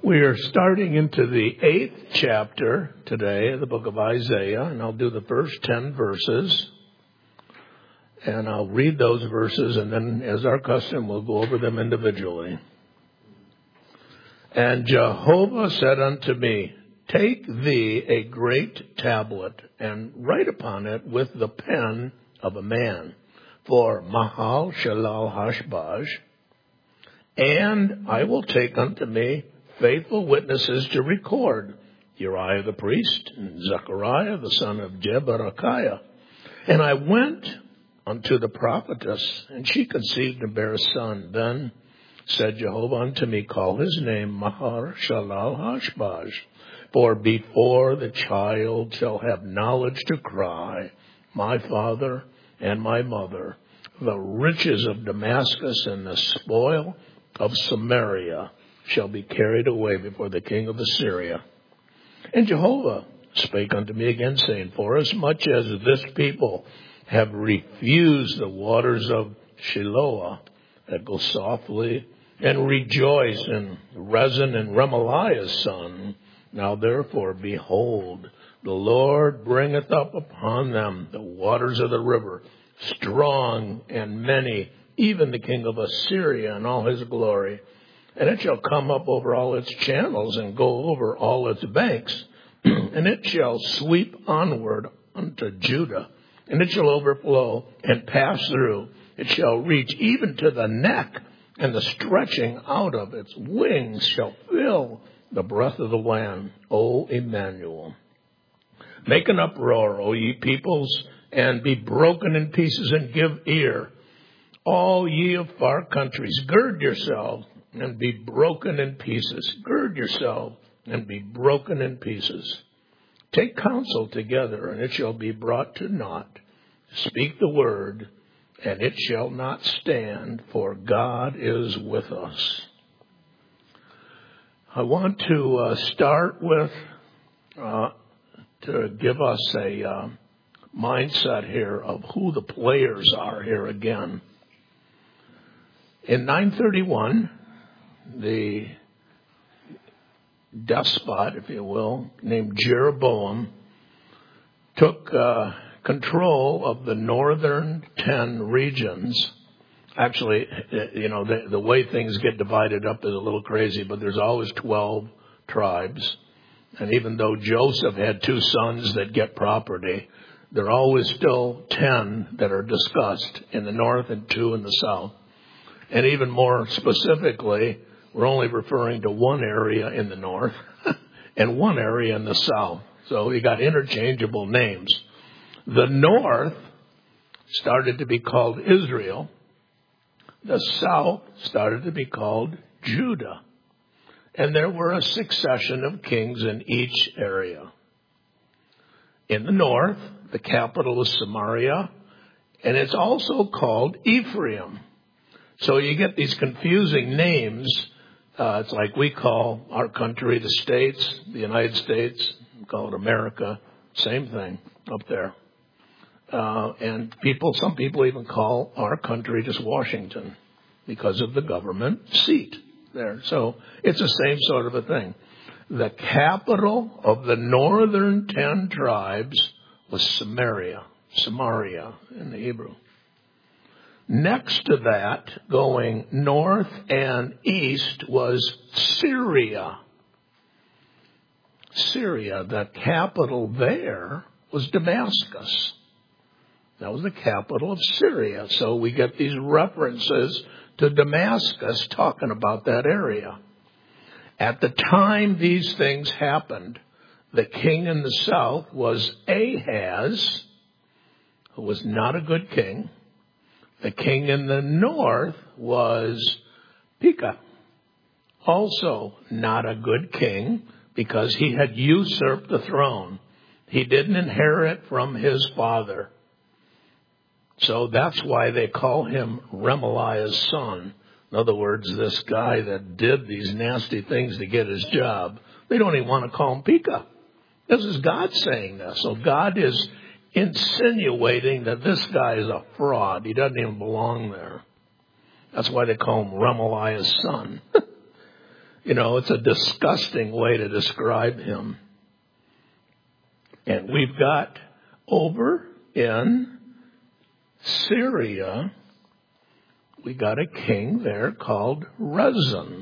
We are starting into the 8th chapter today of the book of Isaiah, and I'll do the first 10 verses. And I'll read those verses, and then, as our custom, we'll go over them individually. And Jehovah said unto me, Take thee a great tablet, and write upon it with the pen of a man, for Mahal Shalal Hashbaz, and I will take unto me faithful witnesses to record Uriah the priest, and Zechariah the son of Jeberechiah. And I went unto the prophetess, and she conceived and bare a son. Then said Jehovah unto me, Call his name Mahal Shalal Hashbaz, for before the child shall have knowledge to cry, My father and my mother, the riches of Damascus and the spoil of Samaria shall be carried away before the king of Assyria. And Jehovah spake unto me again, saying, Forasmuch as this people have refused the waters of Shiloah that go softly, and rejoice in Rezin and Remaliah's son, now therefore, behold, the Lord bringeth up upon them the waters of the river, strong and many, even the king of Assyria and all his glory. And it shall come up over all its channels and go over all its banks. And it shall sweep onward unto Judah. And it shall overflow and pass through. It shall reach even to the neck. And the stretching out of its wings shall fill the breadth of the land. O Emmanuel. Make an uproar, O ye peoples, and be broken in pieces and give ear. All ye of far countries, gird yourselves and be broken in pieces. Gird yourself and be broken in pieces. Take counsel together, and it shall be brought to naught. Speak the word, and it shall not stand, for God is with us. I want to start with, to give us a mindset here of who the players are here again. In 931, the despot, if you will, named Jeroboam, took control of the northern 10 regions. Actually, the way things get divided up is a little crazy, but there's always 12 tribes. And even though Joseph had 2 sons that get property, there are always still 10 that are discussed in the north and 2 in the south. And even more specifically, we're only referring to one area in the north and one area in the south. So you got interchangeable names. The north started to be called Israel. The south started to be called Judah. And there were a succession of kings in each area. In the north, the capital is Samaria, and it's also called Ephraim. So you get these confusing names. It's like we call our country the States, the United States. We call it America. Same thing up there. And some people even call our country just Washington because of the government seat there. So it's the same sort of a thing. The capital of the northern 10 tribes was Samaria in the Hebrew. Next to that, going north and east, was Syria. The capital there was Damascus. That was the capital of Syria. So we get these references to Damascus talking about that area. At the time these things happened, the king in the south was Ahaz, who was not a good king. The king in the north was Pekah, also not a good king because he had usurped the throne. He didn't inherit from his father. So that's why they call him Remaliah's son. In other words, this guy that did these nasty things to get his job, they don't even want to call him Pekah. This is God saying this. So God is insinuating that this guy is a fraud. He doesn't even belong there. That's why they call him Remaliah's son. It's a disgusting way to describe him. And we've got over in Syria, we got a king there called Rezin.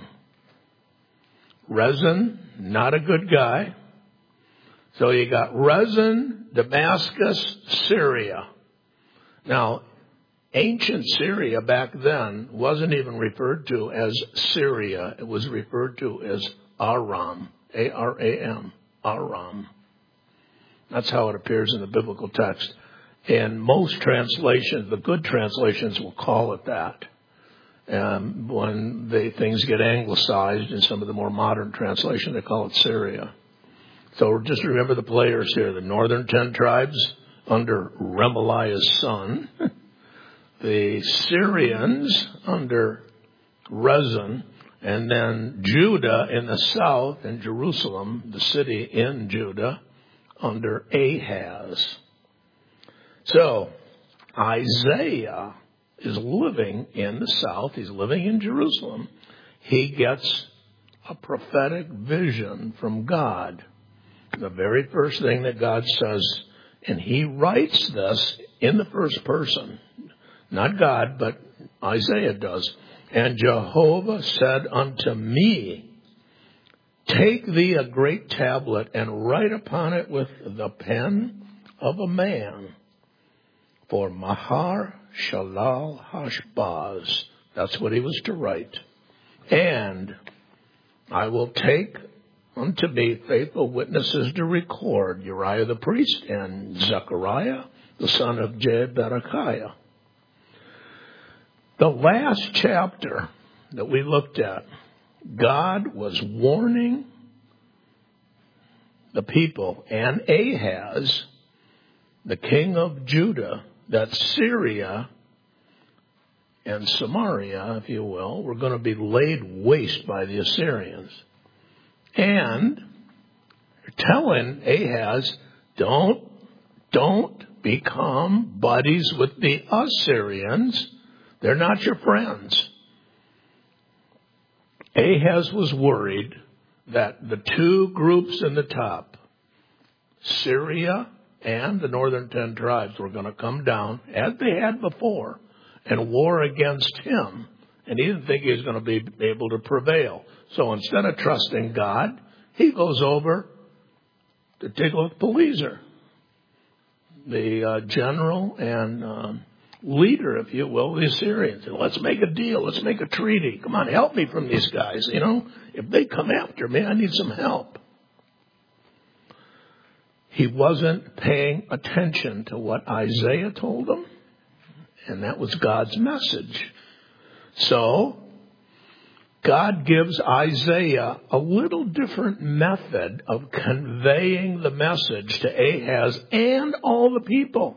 Rezin, not a good guy. So you got Rezin, Damascus, Syria. Now, ancient Syria back then wasn't even referred to as Syria. It was referred to as Aram, A-R-A-M, Aram. That's how it appears in the biblical text. And most translations, the good translations, will call it that. When things get anglicized in some of the more modern translations, they call it Syria. So just remember the players here. The northern 10 tribes under Remaliah's son. The Syrians under Rezin. And then Judah in the south, and Jerusalem, the city in Judah, under Ahaz. So Isaiah is living in the south. He's living in Jerusalem. He gets a prophetic vision from God. The very first thing that God says, and he writes this in the first person. Not God, but Isaiah does. And Jehovah said unto me, take thee a great tablet and write upon it with the pen of a man. For Mahar Shalal Hashbaz. That's what he was to write. And I will take unto me faithful witnesses to record Uriah the priest and Zechariah, the son of Jeberechiah. The last chapter that we looked at, God was warning the people and Ahaz, the king of Judah, that Syria and Samaria, if you will, were going to be laid waste by the Assyrians. And they're telling Ahaz, don't become buddies with the Assyrians. They're not your friends. Ahaz was worried that the two groups in the top, Syria and the northern 10 tribes, were going to come down, as they had before, and war against him. And he didn't think he was going to be able to prevail. So instead of trusting God, he goes over to Tiglath-Pileser, the general and leader, if you will, of the Assyrians. And let's make a deal. Let's make a treaty. Come on, help me from these guys. If they come after me, I need some help. He wasn't paying attention to what Isaiah told him, and that was God's message. So God gives Isaiah a little different method of conveying the message to Ahaz and all the people.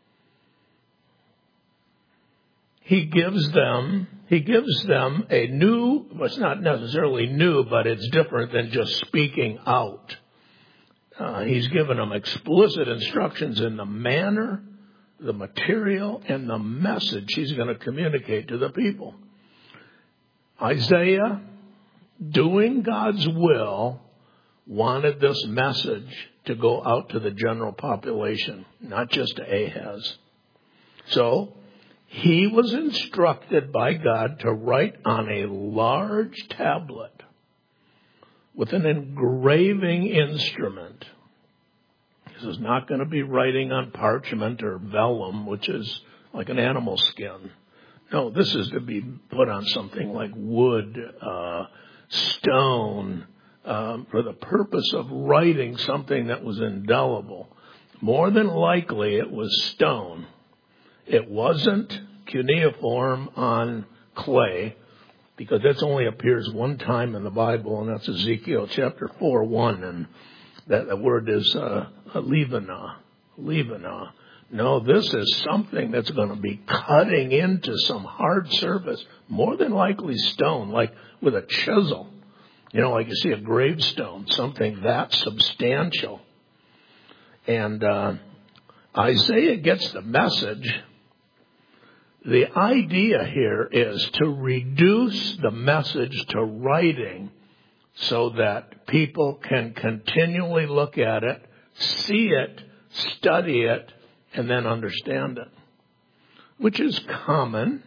He gives them a new, well, it's not necessarily new, but it's different than just speaking out. He's given them explicit instructions in the manner, the material, and the message he's going to communicate to the people. Isaiah, doing God's will, wanted this message to go out to the general population, not just to Ahaz. So he was instructed by God to write on a large tablet with an engraving instrument. This is not going to be writing on parchment or vellum, which is like an animal skin. No, this is to be put on something like wood, stone, for the purpose of writing something that was indelible. More than likely, it was stone. It wasn't cuneiform on clay, because that only appears one time in the Bible, and that's Ezekiel chapter 4:1, and that word is lebanah. No, this is something that's going to be cutting into some hard surface, more than likely stone, like with a chisel. Like you see a gravestone, something that substantial. And Isaiah gets the message. The idea here is to reduce the message to writing so that people can continually look at it, see it, study it, and then understand it, which is common.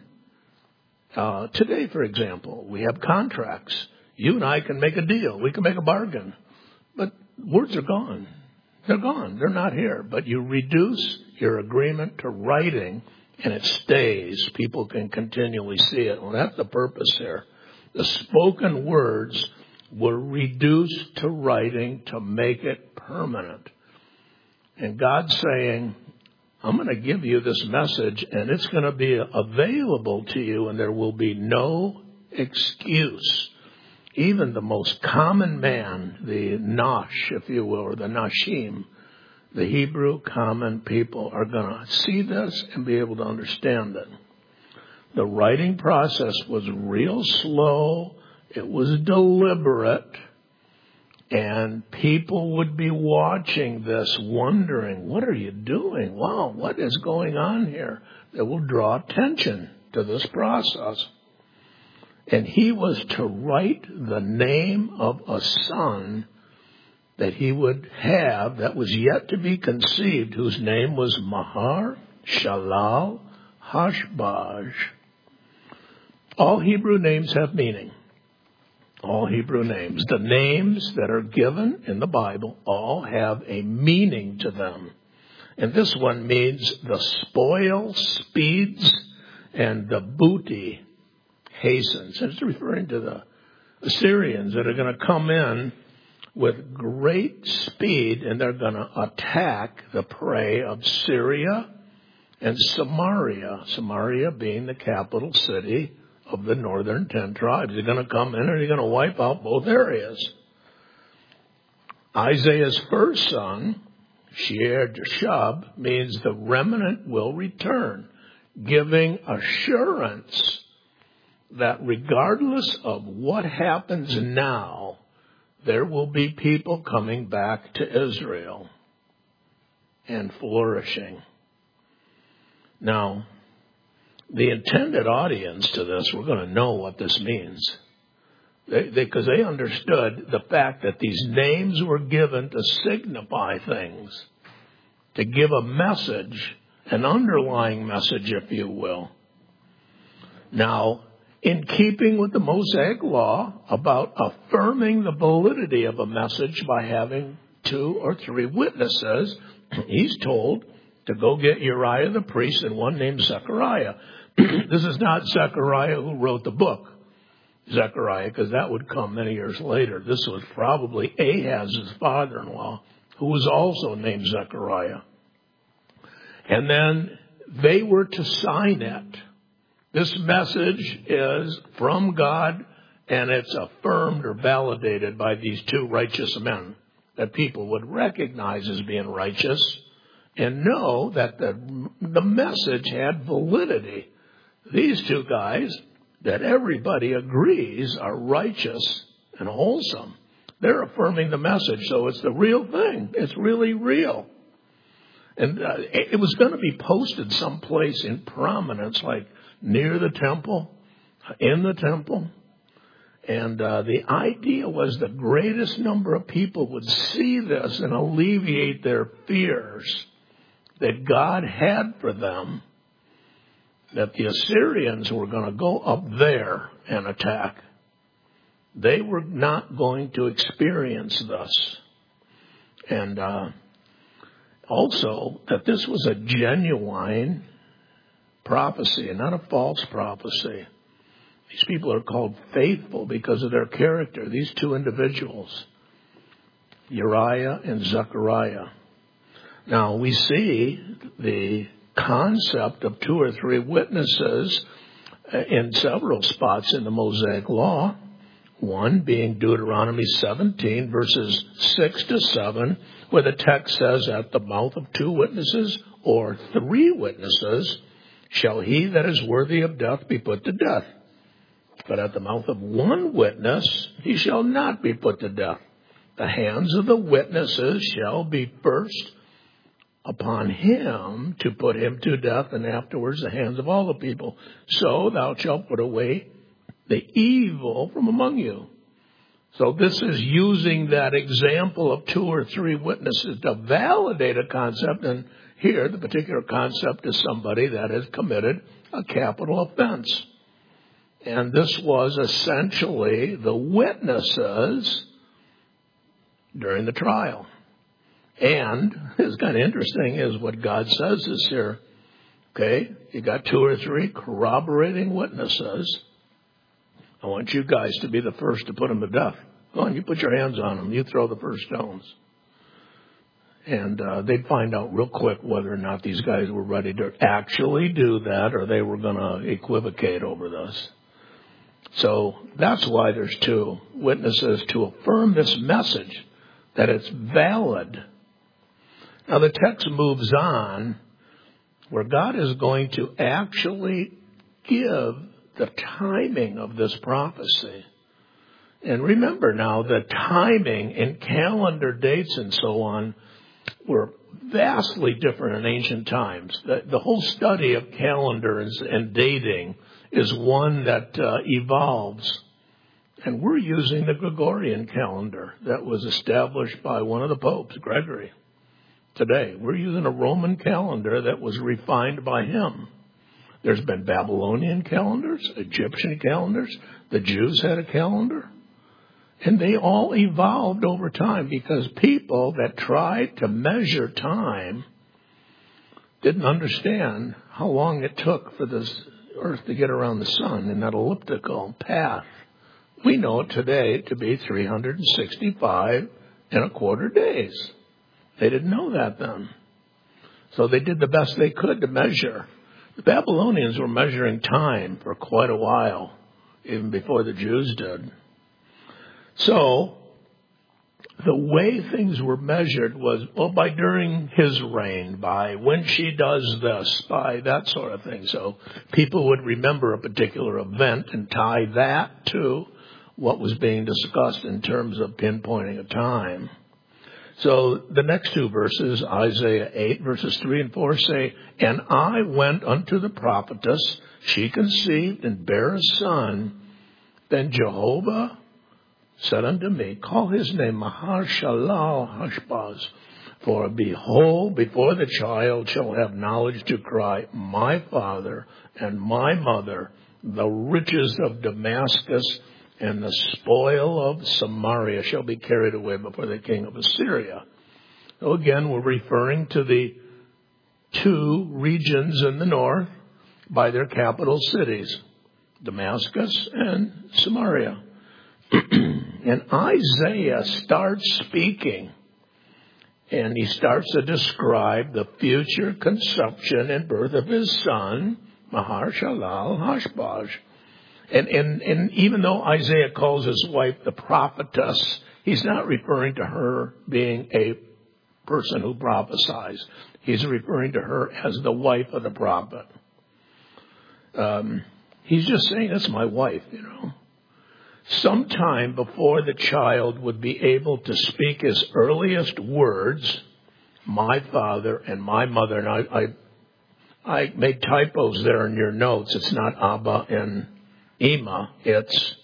Today, for example, we have contracts. You and I can make a deal. We can make a bargain. But words are gone. They're gone. They're not here. But you reduce your agreement to writing, and it stays. People can continually see it. Well, that's the purpose here. The spoken words were reduced to writing to make it permanent. And God's saying, I'm going to give you this message, and it's going to be available to you, and there will be no excuse. Even the most common man, the Nash, if you will, or the Nashim, the Hebrew common people, are going to see this and be able to understand it. The writing process was real slow. It was deliberate. And people would be watching this, wondering, what are you doing? Wow, what is going on here? That will draw attention to this process. And he was to write the name of a son that he would have that was yet to be conceived, whose name was Mahar Shalal Hashbaz. All Hebrew names have meaning. All Hebrew names. The names that are given in the Bible all have a meaning to them. And this one means the spoil speeds and the booty hastens. And it's referring to the Assyrians that are going to come in with great speed, and they're going to attack the prey of Syria and Samaria. Samaria being the capital city of the northern 10 tribes. They're going to come in and they're going to wipe out both areas. Isaiah's first son, Shear-Jashub, means the remnant will return, giving assurance that regardless of what happens now, there will be people coming back to Israel and flourishing. Now, the intended audience to this, we're going to know what this means. Because they understood the fact that these names were given to signify things, to give a message, an underlying message, if you will. Now, in keeping with the Mosaic law about affirming the validity of a message by having 2 or 3 witnesses, he's told to go get Uriah the priest and one named Zechariah. This is not Zechariah who wrote the book, Zechariah, because that would come many years later. This was probably Ahaz's father-in-law, who was also named Zechariah. And then they were to sign it. This message is from God, and it's affirmed or validated by these 2 righteous men that people would recognize as being righteous and know that the message had validity. These 2 guys that everybody agrees are righteous and wholesome, they're affirming the message. So it's the real thing. It's really real. And it was going to be posted someplace in prominence, like near the temple, in the temple. And the idea was the greatest number of people would see this and alleviate their fears that God had for them, that the Assyrians were going to go up there and attack. They were not going to experience this. And also that this was a genuine prophecy and not a false prophecy. These people are called faithful because of their character. These 2 individuals, Uriah and Zechariah. Now we see the concept of 2 or 3 witnesses in several spots in the Mosaic Law. One being Deuteronomy 17, verses 6 to 7, where the text says, at the mouth of 2 witnesses or 3 witnesses shall he that is worthy of death be put to death. But at the mouth of 1 witness he shall not be put to death. The hands of the witnesses shall be first upon him to put him to death, and afterwards the hands of all the people. So thou shalt put away the evil from among you. So this is using that example of 2 or 3 witnesses to validate a concept. And here, the particular concept is somebody that has committed a capital offense. And this was essentially the witnesses during the trial. And it's kind of interesting is what God says is here. Okay, you got 2 or 3 corroborating witnesses. I want you guys to be the first to put them to death. Go on, you put your hands on them. You throw the first stones. And they'd find out real quick whether or not these guys were ready to actually do that or they were going to equivocate over this. So that's why there's 2 witnesses to affirm this message, that it's valid. Now the text moves on where God is going to actually give the timing of this prophecy. And remember now, the timing in calendar dates and so on were vastly different in ancient times. The whole study of calendars and dating is one that evolves. And we're using the Gregorian calendar that was established by one of the popes, Gregory. Today, we're using a Roman calendar that was refined by him. There's been Babylonian calendars, Egyptian calendars. The Jews had a calendar. And they all evolved over time because people that tried to measure time didn't understand how long it took for this earth to get around the sun in that elliptical path. We know it today to be 365 and a quarter days. They didn't know that then. So they did the best they could to measure. The Babylonians were measuring time for quite a while, even before the Jews did. So the way things were measured was, by during his reign, by when she does this, by that sort of thing. So people would remember a particular event and tie that to what was being discussed in terms of pinpointing a time. So the next 2 verses, Isaiah 8, verses 3 and 4 say, "And I went unto the prophetess, she conceived and bare a son. Then Jehovah said unto me, Call his name Maher-Shalal-Hashbaz. For behold, before the child shall have knowledge to cry, My father and my mother, the riches of Damascus and the spoil of Samaria shall be carried away before the king of Assyria." So again, we're referring to the 2 regions in the north by their capital cities, Damascus and Samaria. And Isaiah starts speaking, and he starts to describe the future conception and birth of his son, Maher-Shalal-Hashbaz. And even though Isaiah calls his wife the prophetess, he's not referring to her being a person who prophesies. He's referring to her as the wife of the prophet. He's just saying, that's my wife, Sometime before the child would be able to speak his earliest words, my father and my mother, and I made typos there in your notes. It's not Abba and Ima, it's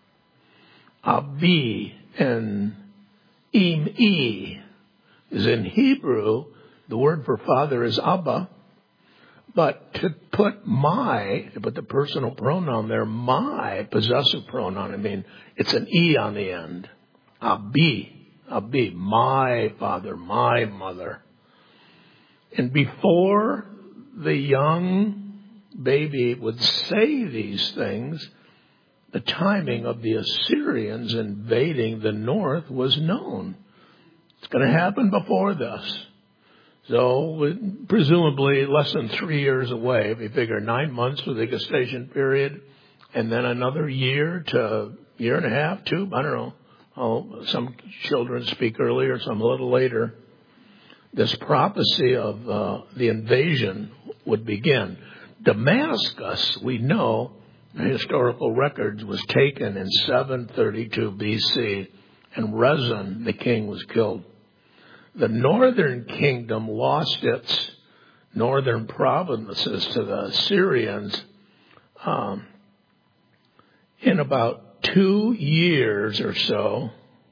Abi and Im-E. Is in Hebrew, the word for father is Abba, but to put the personal pronoun there, my possessive pronoun, it's an E on the end. Abi, my father, my mother. And before the young baby would say these things, the timing of the Assyrians invading the north was known. It's going to happen before this. So presumably less than 3 years away. If you figure 9 months for the gestation period, and then another year to year and a half, 2, I don't know. Some children speak earlier, some a little later. This prophecy of the invasion would begin. Damascus, we know, the historical records, was taken in 732 BC, and Rezin, the king, was killed. The northern kingdom lost its northern provinces to the Assyrians in about 2 years or so,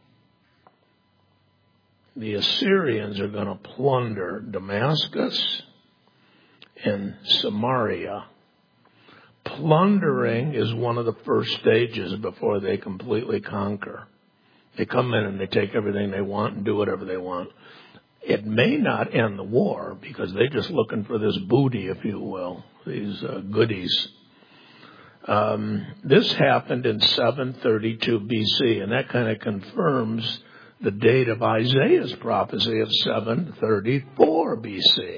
the Assyrians are going to plunder Damascus and Samaria. Plundering is one of the first stages before they completely conquer. They come in and they take everything they want and do whatever they want. It may not end the war because they're just looking for this booty, if you will, these goodies. This happened in 732 BC, and that kind of confirms the date of Isaiah's prophecy of 734 BC.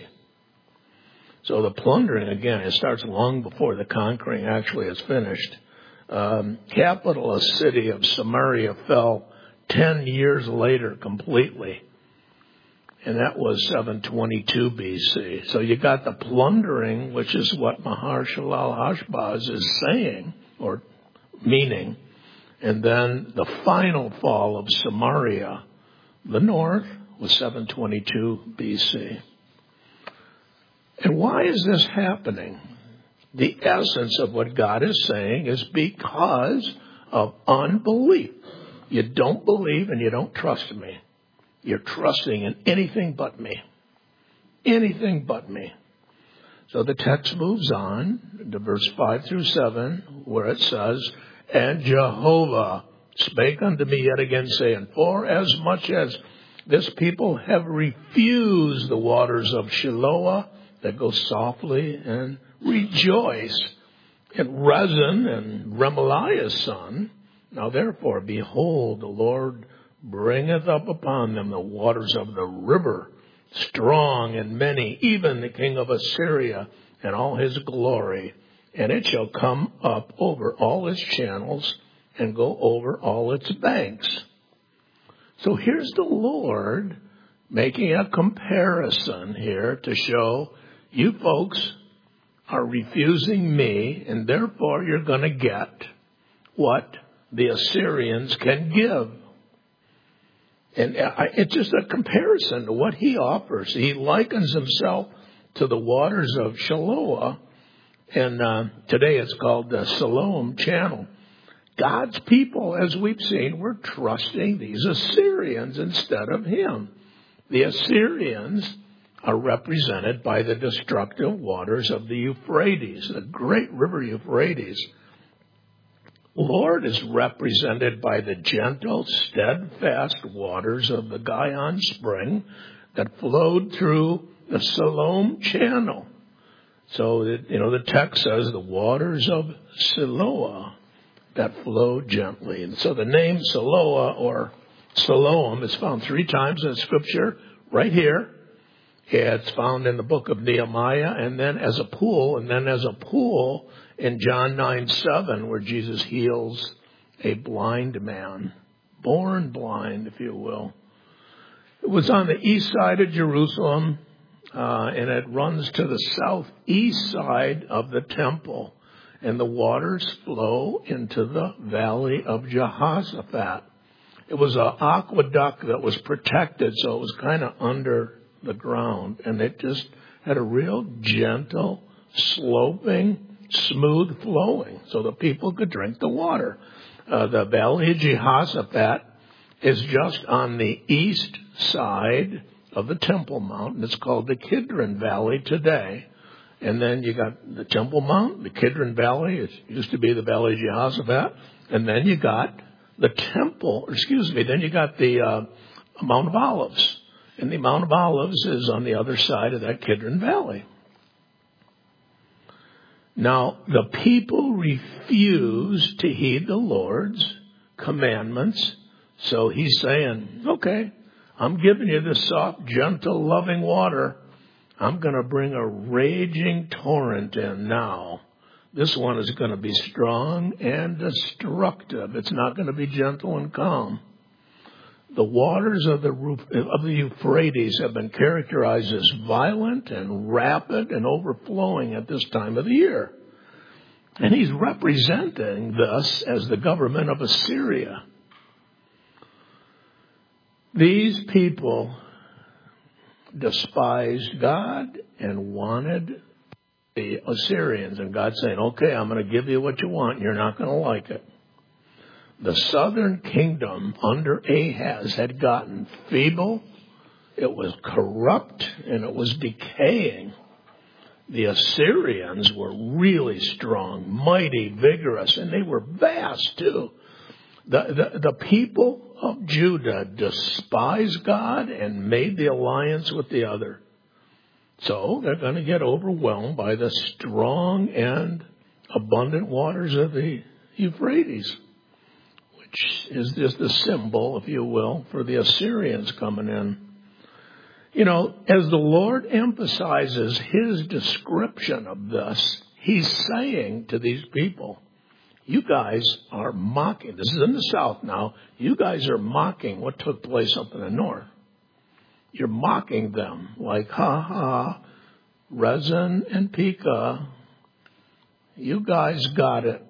So the plundering, again, it starts long before the conquering actually is finished. Capital city of Samaria fell 10 years later completely. And that was 722 BC. So you got the plundering, which is what Mahar-shalal-hash-baz is saying, or meaning. And then the final fall of Samaria, the north, was 722 BC. And why is this happening? The essence of what God is saying is because of unbelief. You don't believe and you don't trust me. You're trusting in anything but me. Anything but me. So the text moves on to verse 5 through 7, where it says, And Jehovah spake unto me yet again, saying, For as much as this people have refused the waters of Shiloah that go softly, and rejoice in Rezin and Remaliah's son, now therefore, behold, the Lord bringeth up upon them the waters of the river, strong and many, even the king of Assyria and all his glory. And it shall come up over all its channels and go over all its banks. So here's the Lord making a comparison here to show you folks are refusing me, and therefore you're going to get what the Assyrians can give. And it's just a comparison to what he offers. He likens himself to the waters of Shiloah, and today it's called the Siloam Channel. God's people, as we've seen, were trusting these Assyrians instead of him. The Assyrians are represented by the destructive waters of the Euphrates, the great river Euphrates. Lord is represented by the gentle, steadfast waters of the Gihon spring that flowed through the Siloam Channel. So, the text says the waters of Siloah that flow gently. And so the name Siloah or Siloam is found 3 times in Scripture, right here. It's found in the book of Nehemiah, and then as a pool in John 9:7, where Jesus heals a blind man, born blind, if you will. It was on the east side of Jerusalem, and it runs to the southeast side of the temple, and the waters flow into the valley of Jehoshaphat. It was an aqueduct that was protected, so it was kind of under the ground, and it just had a real gentle, sloping, smooth flowing, so the people could drink the water. The valley of Jehoshaphat is just on the east side of the Temple Mount, and it's called the Kidron Valley today. And then you got the Temple Mount, the Kidron Valley. It used to be the Valley of Jehoshaphat, and then you got the then you got the Mount of Olives. And the Mount of Olives is on the other side of that Kidron Valley. Now, the people refused to heed the Lord's commandments. So he's saying, okay, I'm giving you this soft, gentle, loving water. I'm going to bring a raging torrent in now. This one is going to be strong and destructive. It's not going to be gentle and calm. The waters of the Euphrates have been characterized as violent and rapid and overflowing at this time of the year. And he's representing this as the government of Assyria. These people despised God and wanted the Assyrians. And God's saying, okay, I'm going to give you what you want. You're not going to like it. The southern kingdom under Ahaz had gotten feeble, it was corrupt, and it was decaying. The Assyrians were really strong, mighty, vigorous, and they were vast too. The people of Judah despised God and made the alliance with the other. So they're going to get overwhelmed by the strong and abundant waters of the Euphrates, which is just a symbol, if you will, for the Assyrians coming in. You know, as the Lord emphasizes his description of this, he's saying to these people, you guys are mocking. This is in the south now. You guys are mocking what took place up in the north. You're mocking them like, ha ha, Rezin and Pekah, you guys got it.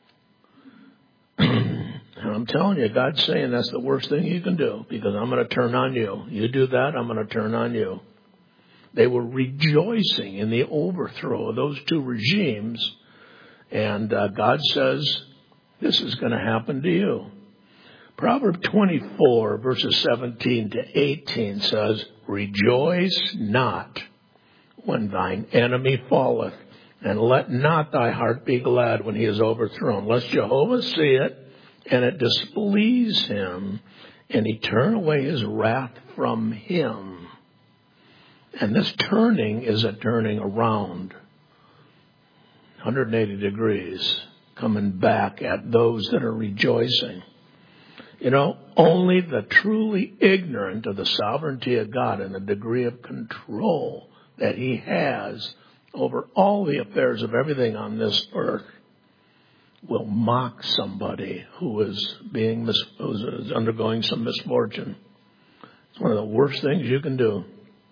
And I'm telling you, God's saying that's the worst thing you can do because I'm going to turn on you. You do that, I'm going to turn on you. They were rejoicing in the overthrow of those two regimes. And God says, this is going to happen to you. Proverbs 24, verses 17 to 18 says, rejoice not when thine enemy falleth, and let not thy heart be glad when he is overthrown, lest Jehovah see it, and it displease him, and he turn away his wrath from him. And this turning is a turning around, 180 degrees, coming back at those that are rejoicing. You know, only the truly ignorant of the sovereignty of God and the degree of control that he has over all the affairs of everything on this earth will mock somebody who is undergoing some misfortune. It's one of the worst things you can do.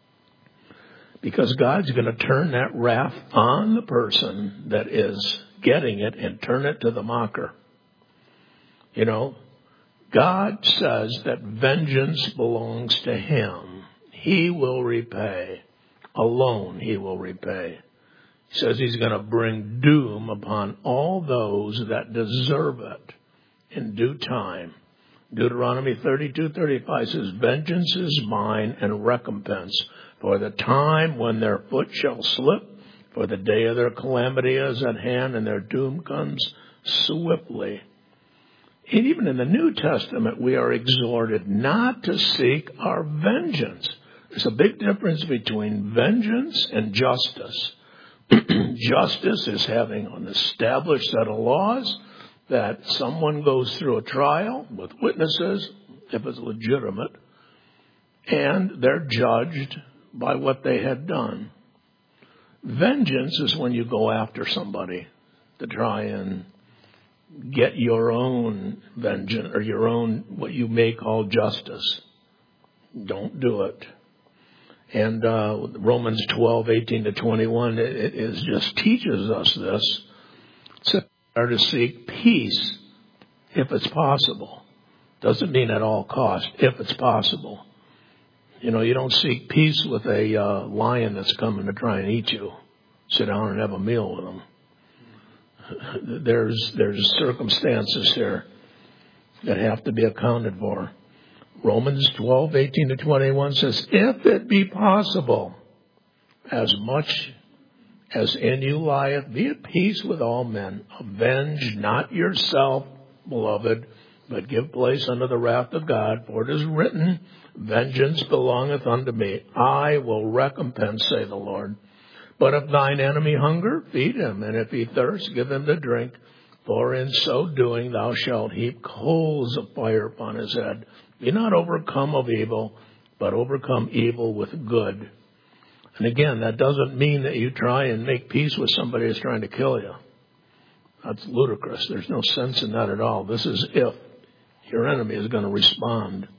Because God's going to turn that wrath on the person that is getting it and turn it to the mocker. You know, God says that vengeance belongs to him. He will repay. Alone he will repay. He says he's going to bring doom upon all those that deserve it in due time. Deuteronomy 32:35 says, vengeance is mine and recompense for the time when their foot shall slip, for the day of their calamity is at hand and their doom comes swiftly. And even in the New Testament, we are exhorted not to seek our vengeance. There's a big difference between vengeance and justice. Justice is having an established set of laws that someone goes through a trial with witnesses, if it's legitimate, and they're judged by what they had done. Vengeance is when you go after somebody to try and get your own vengeance or your own, what you may call justice. Don't do it. And Romans 12:18 to 21, it just teaches us this. So we are to seek peace if it's possible. Doesn't mean at all cost, if it's possible. You know, you don't seek peace with a lion that's coming to try and eat you. Sit down and have a meal with him. There's circumstances here that have to be accounted for. Romans 12:18 to 21 says, if it be possible, as much as in you lieth, be at peace with all men. Avenge not yourself, beloved, but give place unto the wrath of God. For it is written, vengeance belongeth unto me. I will recompense, say the Lord. But if thine enemy hunger, feed him. And if he thirst, give him to drink. For in so doing thou shalt heap coals of fire upon his head. Be not overcome of evil, but overcome evil with good. And again, that doesn't mean that you try and make peace with somebody who's trying to kill you. That's ludicrous. There's no sense in that at all. This is if your enemy is going to respond.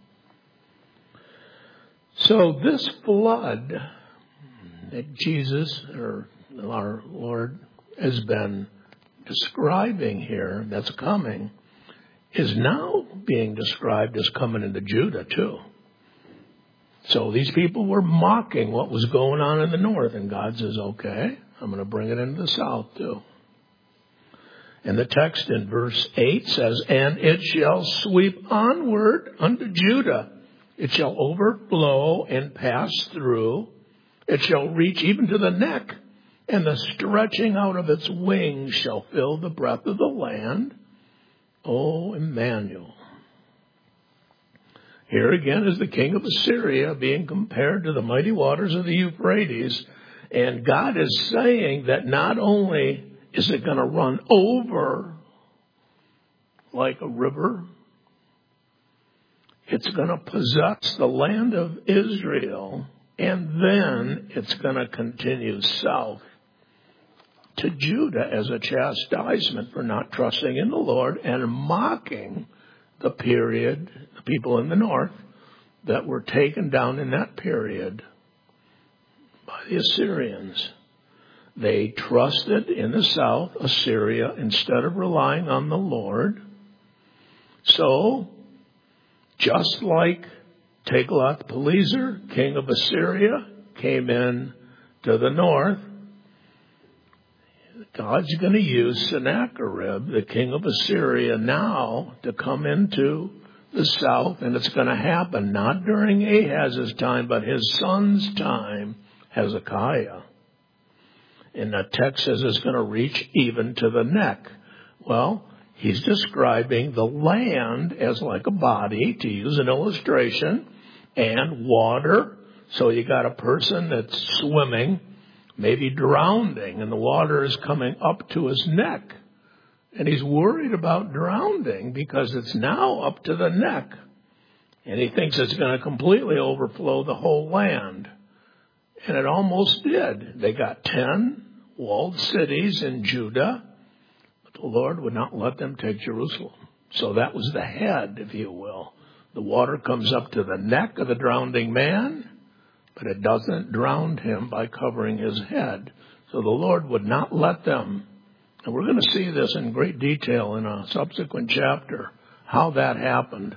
So this flood that Jesus, or our Lord, has been describing here, that's coming, is now being described as coming into Judah too. So these people were mocking what was going on in the north, and God says, okay, I'm going to bring it into the south too. And the text in verse 8 says, and it shall sweep onward unto Judah. It shall overflow and pass through. It shall reach even to the neck, and the stretching out of its wings shall fill the breadth of the land. O Emmanuel. Here again is the king of Assyria being compared to the mighty waters of the Euphrates. And God is saying that not only is it going to run over like a river, it's going to possess the land of Israel, and then it's going to continue south to Judah as a chastisement for not trusting in the Lord and mocking the people in the north that were taken down in that period by the Assyrians. They trusted in the south, Assyria, instead of relying on the Lord. So, just like Tiglath-Pileser, king of Assyria, came in to the north, God's going to use Sennacherib, the king of Assyria, now to come into the south, and it's going to happen not during Ahaz's time, but his son's time, Hezekiah. And the text says it's going to reach even to the neck. Well, he's describing the land as like a body, to use an illustration, and water. So you got a person that's swimming, maybe drowning, and the water is coming up to his neck. And he's worried about drowning because it's now up to the neck. And he thinks it's going to completely overflow the whole land. And it almost did. They got 10 walled cities in Judah, but the Lord would not let them take Jerusalem. So that was the head, if you will. The water comes up to the neck of the drowning man, but it doesn't drown him by covering his head. So the Lord would not let them. And we're going to see this in great detail in a subsequent chapter, how that happened.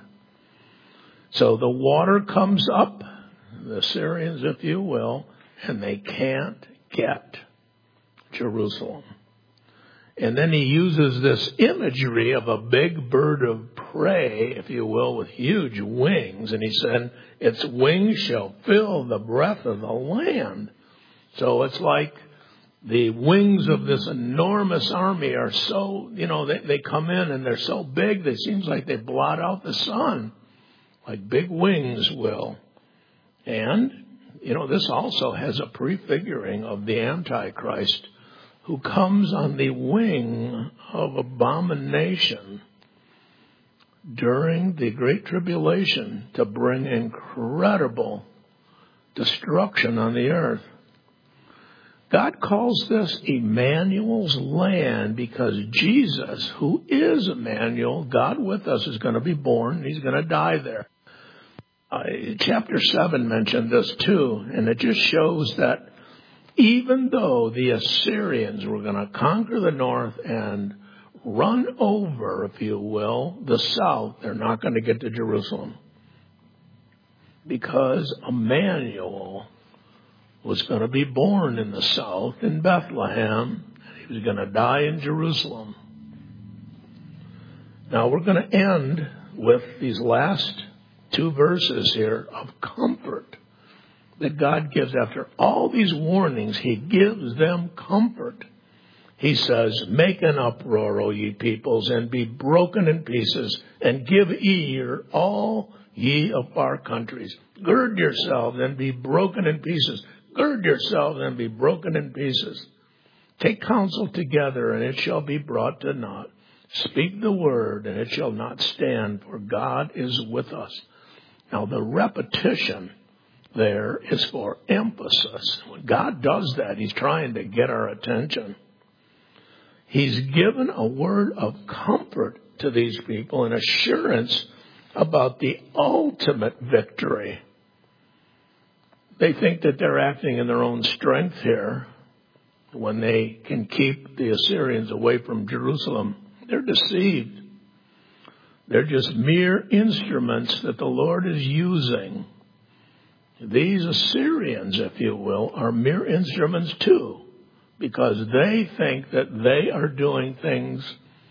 So the water comes up, the Syrians, if you will, and they can't get Jerusalem. And then he uses this imagery of a big bird of prey, if you will, with huge wings. And he said, its wings shall fill the breadth of the land. So it's like the wings of this enormous army are so, they come in and they're so big, it seems like they blot out the sun, like big wings will. And, this also has a prefiguring of the Antichrist, who comes on the wing of abomination during the Great Tribulation to bring incredible destruction on the earth. God calls this Emmanuel's land because Jesus, who is Emmanuel, God with us, is going to be born. He's going to die there. Chapter 7 mentioned this too, and it just shows that even though the Assyrians were going to conquer the north and run over, if you will, the south, they're not going to get to Jerusalem. Because Emmanuel was going to be born in the south, in Bethlehem, and he was going to die in Jerusalem. Now we're going to end with these last 2 verses here of comfort that God gives. After all these warnings, he gives them comfort. He says, make an uproar, O ye peoples, and be broken in pieces, and give ear, all ye of far countries. Gird yourselves and be broken in pieces. Gird yourselves and be broken in pieces. Take counsel together, and it shall be brought to naught. Speak the word, and it shall not stand, for God is with us. Now, the repetition there is for emphasis. When God does that, he's trying to get our attention. He's given a word of comfort to these people, an assurance about the ultimate victory. They think that they're acting in their own strength here when they can keep the Assyrians away from Jerusalem. They're deceived. They're just mere instruments that the Lord is using. These Assyrians, if you will, are mere instruments too, because they think that they are doing things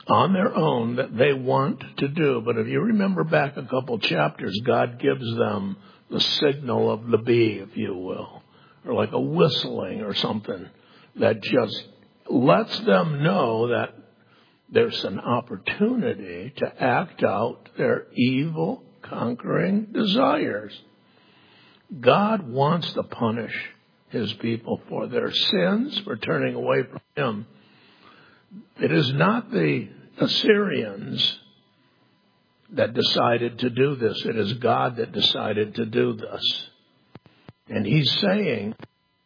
on their own that they want to do. But if you remember back a couple chapters, God gives them the signal of the bee, if you will, or like a whistling or something that just lets them know that there's an opportunity to act out their evil, conquering desires. God wants to punish his people for their sins, for turning away from him. It is not the Assyrians that decided to do this. It is God that decided to do this. And he's saying,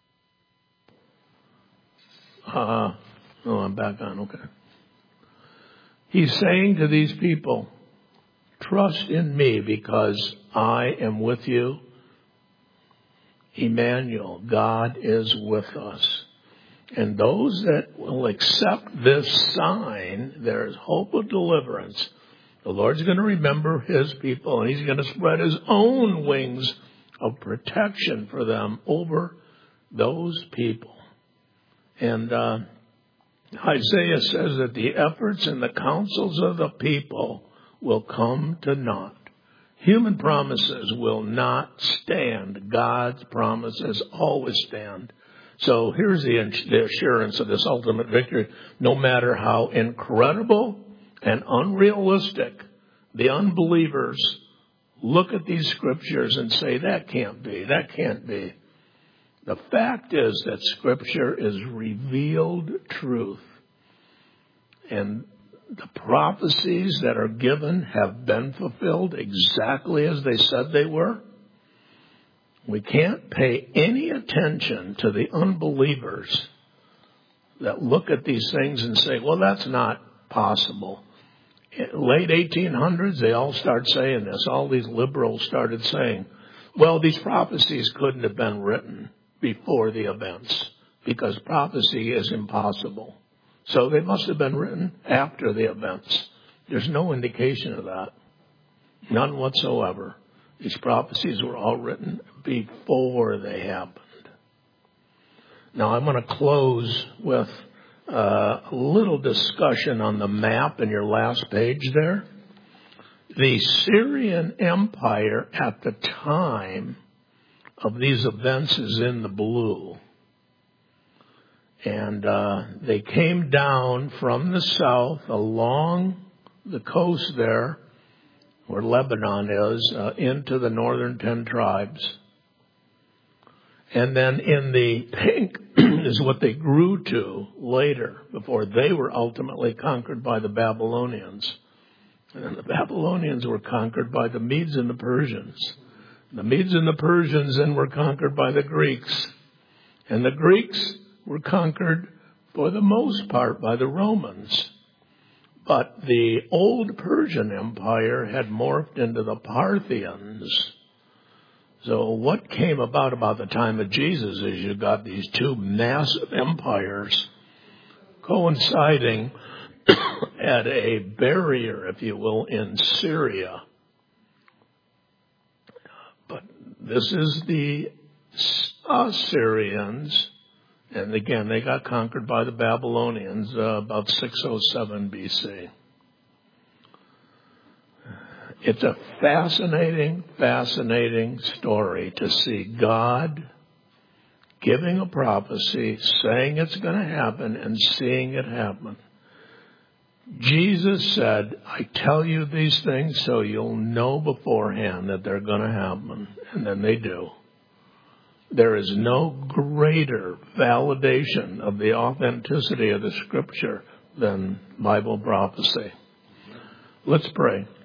I'm back on, okay. He's saying to these people, trust in me because I am with you. Emmanuel, God is with us. And those that will accept this sign, there is hope of deliverance. The Lord's going to remember his people, and he's going to spread his own wings of protection for them over those people. And Isaiah says that the efforts and the counsels of the people will come to naught. Human promises will not stand. God's promises always stand. So here's the assurance of this ultimate victory. No matter how incredible and unrealistic the unbelievers look at these scriptures and say, that can't be, that can't be. The fact is that Scripture is revealed truth. And the prophecies that are given have been fulfilled exactly as they said they were. We can't pay any attention to the unbelievers that look at these things and say, well, that's not possible. In late 1800s, they all start saying this. All these liberals started saying, well, these prophecies couldn't have been written before the events because prophecy is impossible. So they must have been written after the events. There's no indication of that. None whatsoever. These prophecies were all written before they happened. Now I'm going to close with a little discussion on the map in your last page there. The Syrian Empire at the time of these events is in the blue. And they came down from the south along the coast there, where Lebanon is, into the northern 10 tribes. And then in the pink is what they grew to later, before they were ultimately conquered by the Babylonians. And then the Babylonians were conquered by the Medes and the Persians. The Medes and the Persians then were conquered by the Greeks. And the Greeks were conquered, for the most part, by the Romans. But the old Persian Empire had morphed into the Parthians. So what came about the time of Jesus is you got these two massive empires coinciding at a barrier, if you will, in Syria. But this is the Assyrians. And again, they got conquered by the Babylonians about 607 BC. It's a fascinating, fascinating story to see God giving a prophecy, saying it's going to happen, and seeing it happen. Jesus said, I tell you these things so you'll know beforehand that they're going to happen. And then they do. There is no greater validation of the authenticity of the Scripture than Bible prophecy. Let's pray.